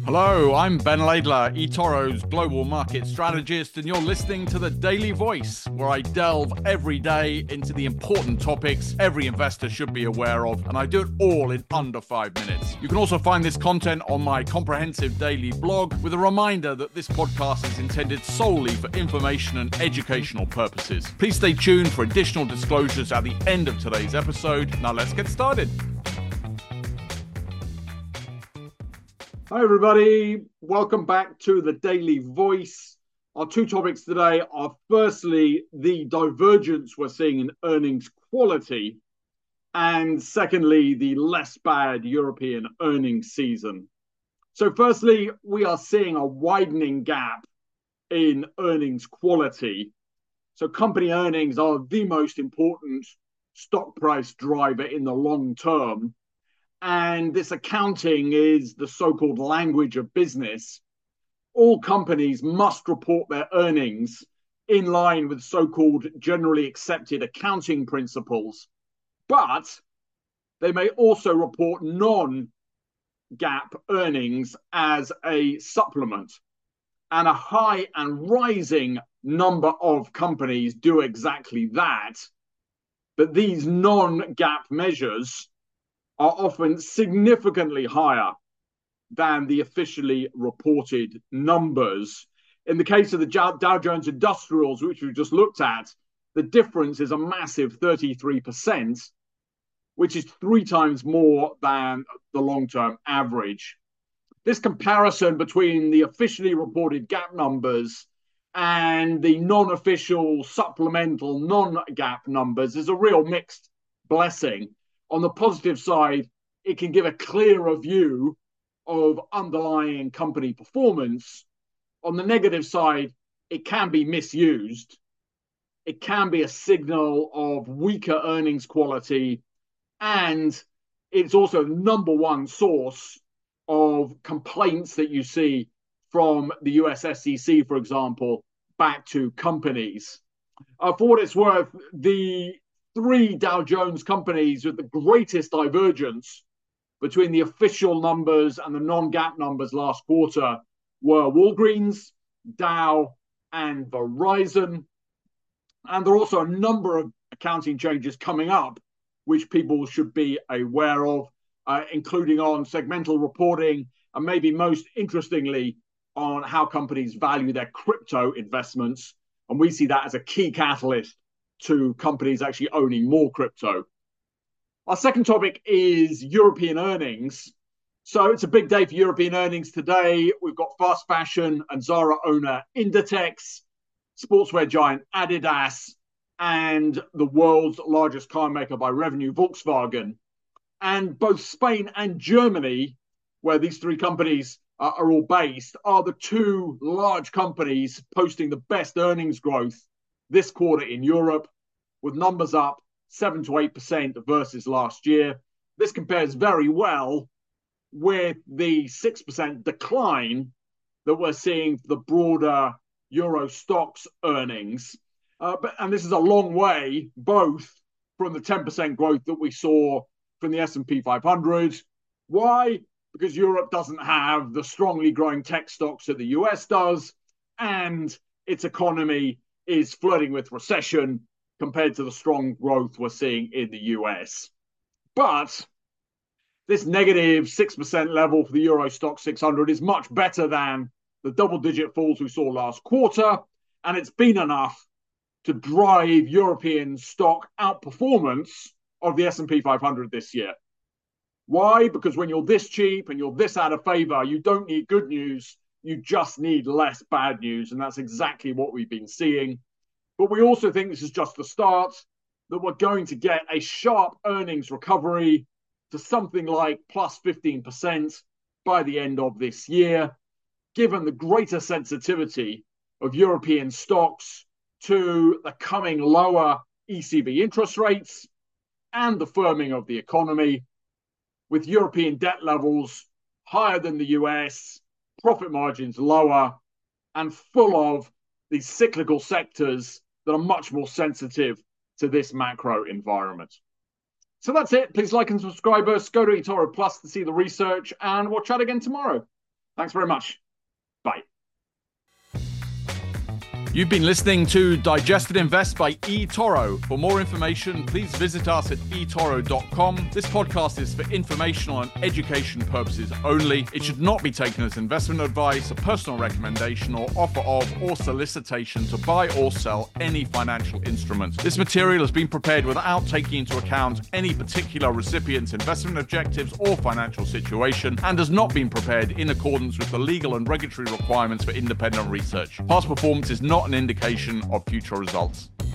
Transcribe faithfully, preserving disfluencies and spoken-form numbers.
Hello, I'm Ben Laidler, eToro's global market strategist, and you're listening to The Daily Voice, where I delve every day into the important topics every investor should be aware of, and I do it all in under five minutes. You can also find this content on my comprehensive daily blog, with a reminder that this podcast is intended solely for information and educational purposes. Please stay tuned for additional disclosures at the end of today's episode. Now let's get started. Hi, everybody. Welcome back to the Daily Voice. Our two topics today are firstly, the divergence we're seeing in earnings quality, and secondly, the less bad European earnings season. So firstly, we are seeing a widening gap in earnings quality. So company earnings are the most important stock price driver in the long term. And this accounting is the so-called language of business. All companies must report their earnings in line with so-called generally accepted accounting principles, but they may also report non-GAAP earnings as a supplement. And a high and rising number of companies do exactly that. But these non-GAAP measures are often significantly higher than the officially reported numbers. In the case of the Dow Jones Industrials, which we just looked at, the difference is a massive thirty-three percent, which is three times more than the long-term average. This comparison between the officially reported GAAP numbers and the non-official supplemental non-GAAP numbers is a real mixed blessing. On the positive side, it can give a clearer view of underlying company performance. On the negative side, it can be misused. It can be a signal of weaker earnings quality, and it's also the number one source of complaints that you see from the U S S E C, for example, back to companies. Uh, for what it's worth, the three Dow Jones companies with the greatest divergence between the official numbers and the non-GAAP numbers last quarter were Walgreens, Dow, and Verizon. And there are also a number of accounting changes coming up, which people should be aware of, uh, including on segmental reporting, and maybe most interestingly, on how companies value their crypto investments. And we see that as a key catalyst to companies actually owning more crypto. Our second topic is European earnings. So it's a big day for European earnings today. We've got fast fashion and Zara owner Inditex, sportswear giant Adidas, and the world's largest car maker by revenue, Volkswagen. And both Spain and Germany, where these three companies uh, are all based, are the two large companies posting the best earnings growth this quarter in Europe, with numbers up seven to eight percent versus last year. This compares very well with the six percent decline that we're seeing for the broader Euro stocks earnings. Uh, but, and this is a long way, both from the ten percent growth that we saw from the S and P five hundred. Why? Because Europe doesn't have the strongly growing tech stocks that the U S does, and its economy is flirting with recession compared to the strong growth we're seeing in the U S. But this negative six percent level for the Euro Stoxx six hundred is much better than the double-digit falls we saw last quarter, and it's been enough to drive European stock outperformance of the S and P five hundred this year. Why? Because when you're this cheap and you're this out of favor, you don't need good news. You just need less bad news. And that's exactly what we've been seeing. But we also think this is just the start, that we're going to get a sharp earnings recovery to something like plus fifteen percent by the end of this year, given the greater sensitivity of European stocks to the coming lower E C B interest rates and the firming of the economy, with European debt levels higher than the U S, profit margins lower, and full of these cyclical sectors that are much more sensitive to this macro environment. So that's it. Please like and subscribe us. Go to eToro Plus to see the research, and we'll chat again tomorrow. Thanks very much. Bye. You've been listening to Digested Invest by eToro. For more information, please visit us at e toro dot com. This podcast is for informational and education purposes only. It should not be taken as investment advice, a personal recommendation, or offer of or solicitation to buy or sell any financial instrument. This material has been prepared without taking into account any particular recipient's investment objectives or financial situation and has not been prepared in accordance with the legal and regulatory requirements for independent research. Past performance is not an indication of future results.